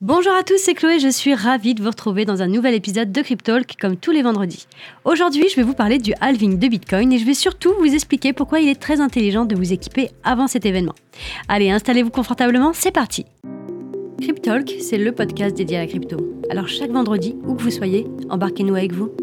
Bonjour à tous, c'est Chloé, je suis ravie de vous retrouver dans un nouvel épisode de Cryptalk comme tous les vendredis. Aujourd'hui, je vais vous parler du halving de Bitcoin et je vais surtout vous expliquer pourquoi il est très intelligent de vous équiper avant cet événement. Allez, installez-vous confortablement, c'est parti. Cryptalk, c'est le podcast dédié à la crypto. Alors chaque vendredi, où que vous soyez, embarquez-nous avec vous.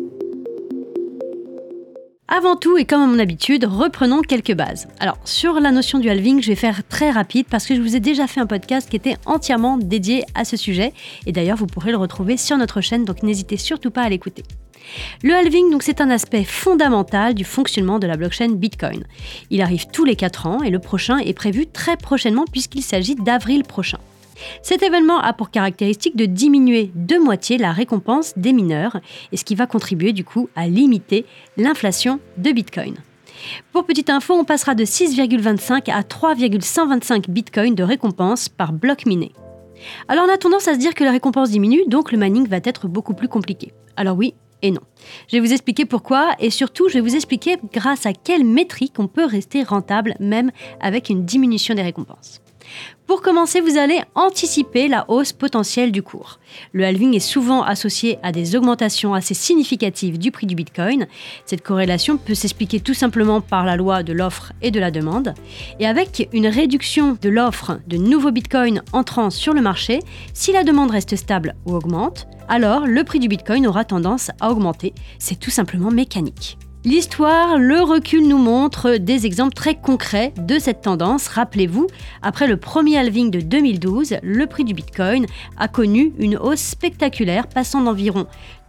Avant tout, et comme à mon habitude, reprenons quelques bases. Alors, sur la notion du halving, je vais faire très rapide parce que je vous ai déjà fait un podcast qui était entièrement dédié à ce sujet. Et d'ailleurs, vous pourrez le retrouver sur notre chaîne, donc n'hésitez surtout pas à l'écouter. Le halving, donc, c'est un aspect fondamental du fonctionnement de la blockchain Bitcoin. Il arrive tous les 4 ans et le prochain est prévu très prochainement puisqu'il s'agit d'avril prochain. Cet événement a pour caractéristique de diminuer de moitié la récompense des mineurs, et ce qui va contribuer du coup à limiter l'inflation de Bitcoin. Pour petite info, on passera de 6,25 à 3,125 Bitcoin de récompense par bloc miné. Alors on a tendance à se dire que la récompense diminue, donc le mining va être beaucoup plus compliqué. Alors oui et non. Je vais vous expliquer pourquoi, et surtout je vais vous expliquer grâce à quelle métrique on peut rester rentable même avec une diminution des récompenses. Pour commencer, vous allez anticiper la hausse potentielle du cours. Le halving est souvent associé à des augmentations assez significatives du prix du Bitcoin. Cette corrélation peut s'expliquer tout simplement par la loi de l'offre et de la demande. Et avec une réduction de l'offre de nouveaux Bitcoins entrant sur le marché, si la demande reste stable ou augmente, alors le prix du Bitcoin aura tendance à augmenter. C'est tout simplement mécanique. L'histoire, le recul nous montre des exemples très concrets de cette tendance. Rappelez-vous, après le premier halving de 2012, le prix du Bitcoin a connu une hausse spectaculaire, passant d'environ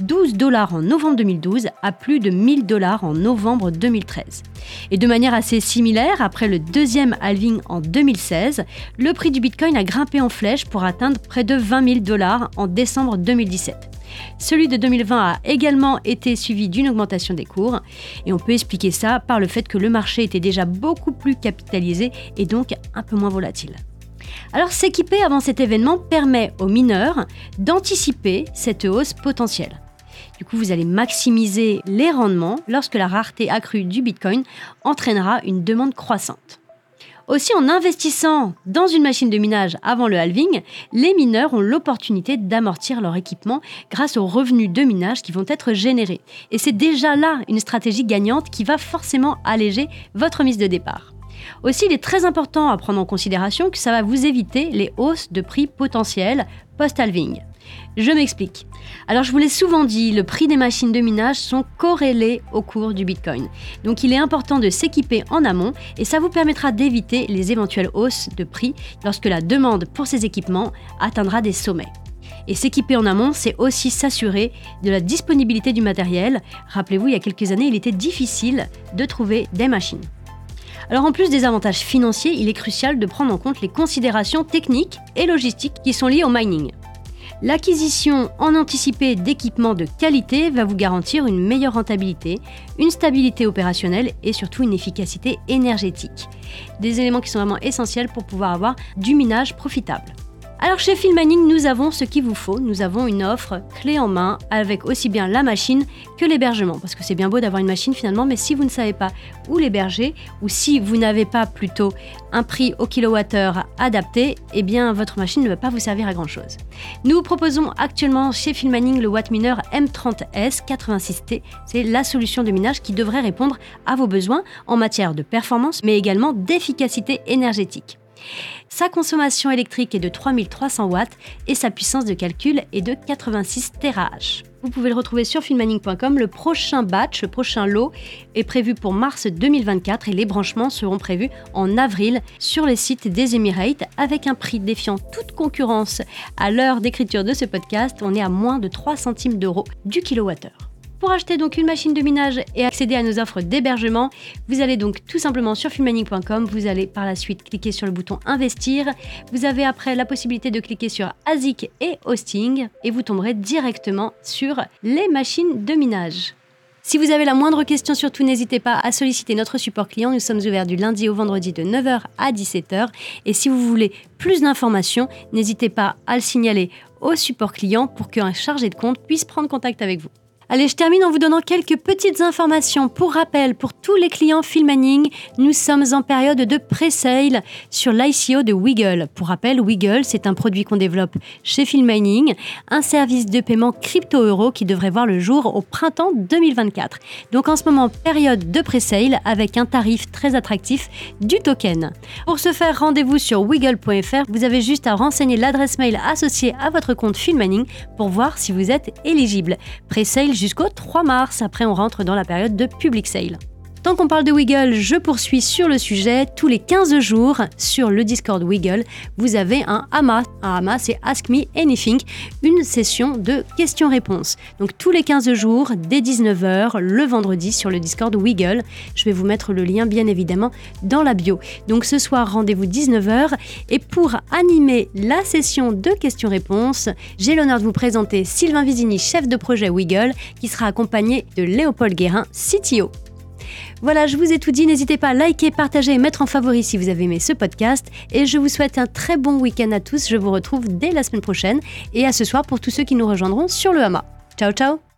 $12 en novembre 2012 à plus de $1000 en novembre 2013. Et de manière assez similaire, après le deuxième halving en 2016, le prix du Bitcoin a grimpé en flèche pour atteindre près de $20 000 en décembre 2017. Celui de 2020 a également été suivi d'une augmentation des cours, et on peut expliquer ça par le fait que le marché était déjà beaucoup plus capitalisé et donc un peu moins volatile. Alors s'équiper avant cet événement permet aux mineurs d'anticiper cette hausse potentielle. Du coup, vous allez maximiser les rendements lorsque la rareté accrue du Bitcoin entraînera une demande croissante. Aussi, en investissant dans une machine de minage avant le halving, les mineurs ont l'opportunité d'amortir leur équipement grâce aux revenus de minage qui vont être générés. Et c'est déjà là une stratégie gagnante qui va forcément alléger votre mise de départ. Aussi, il est très important à prendre en considération que ça va vous éviter les hausses de prix potentielles post-halving. Je m'explique. Alors je vous l'ai souvent dit, le prix des machines de minage sont corrélés au cours du Bitcoin. Donc il est important de s'équiper en amont et ça vous permettra d'éviter les éventuelles hausses de prix lorsque la demande pour ces équipements atteindra des sommets. Et s'équiper en amont, c'est aussi s'assurer de la disponibilité du matériel. Rappelez-vous, il y a quelques années, il était difficile de trouver des machines. Alors en plus des avantages financiers, il est crucial de prendre en compte les considérations techniques et logistiques qui sont liées au mining. L'acquisition en anticipé d'équipements de qualité va vous garantir une meilleure rentabilité, une stabilité opérationnelle et surtout une efficacité énergétique. Des éléments qui sont vraiment essentiels pour pouvoir avoir du minage profitable. Alors chez Philmining, nous avons ce qu'il vous faut, nous avons une offre clé en main avec aussi bien la machine que l'hébergement. Parce que c'est bien beau d'avoir une machine finalement, mais si vous ne savez pas où l'héberger ou si vous n'avez pas plutôt un prix au kilowattheure adapté, eh bien votre machine ne va pas vous servir à grand chose. Nous vous proposons actuellement chez Philmining le Wattminer M30S 86T. C'est la solution de minage qui devrait répondre à vos besoins en matière de performance mais également d'efficacité énergétique. Sa consommation électrique est de 3300 watts et sa puissance de calcul est de 86 TH. Vous pouvez le retrouver sur philmining.com. Le prochain batch, le prochain lot est prévu pour mars 2024 et les branchements seront prévus en avril sur les sites des Emirates avec un prix défiant toute concurrence. À l'heure d'écriture de ce podcast, on est à moins de 3 centimes d'euros du kilowattheure. Pour acheter donc une machine de minage et accéder à nos offres d'hébergement, vous allez donc tout simplement sur philmining.com, vous allez par la suite cliquer sur le bouton investir, vous avez après la possibilité de cliquer sur ASIC et hosting et vous tomberez directement sur les machines de minage. Si vous avez la moindre question, surtout n'hésitez pas à solliciter notre support client. Nous sommes ouverts du lundi au vendredi de 9h à 17h. Et si vous voulez plus d'informations, n'hésitez pas à le signaler au support client pour qu'un chargé de compte puisse prendre contact avec vous. Allez, je termine en vous donnant quelques petites informations. Pour rappel, pour tous les clients Filmmining, nous sommes en période de pré-sale sur l'ICO de Wiggle. Pour rappel, Wiggle, c'est un produit qu'on développe chez Filmmining, un service de paiement crypto-euro qui devrait voir le jour au printemps 2024. Donc en ce moment, période de pré-sale avec un tarif très attractif du token. Pour ce faire, rendez-vous sur wiggle.fr. Vous avez juste à renseigner l'adresse mail associée à votre compte Filmmining pour voir si vous êtes éligible. Pré-sale jusqu'au 3 mars. Après, on rentre dans la période de public sale. Tant qu'on parle de Wiggle, je poursuis sur le sujet. Tous les 15 jours, sur le Discord Wiggle, vous avez un AMA. Un AMA, c'est Ask Me Anything, une session de questions-réponses. Donc tous les 15 jours, dès 19h, le vendredi, sur le Discord Wiggle. Je vais vous mettre le lien, bien évidemment, dans la bio. Donc ce soir, rendez-vous 19h. Et pour animer la session de questions-réponses, j'ai l'honneur de vous présenter Sylvain Vizini, chef de projet Wiggle, qui sera accompagné de Léopold Guérin, CTO. Voilà, je vous ai tout dit. N'hésitez pas à liker, partager et mettre en favori si vous avez aimé ce podcast. Et je vous souhaite un très bon week-end à tous. Je vous retrouve dès la semaine prochaine et à ce soir pour tous ceux qui nous rejoindront sur le Hama. Ciao, ciao!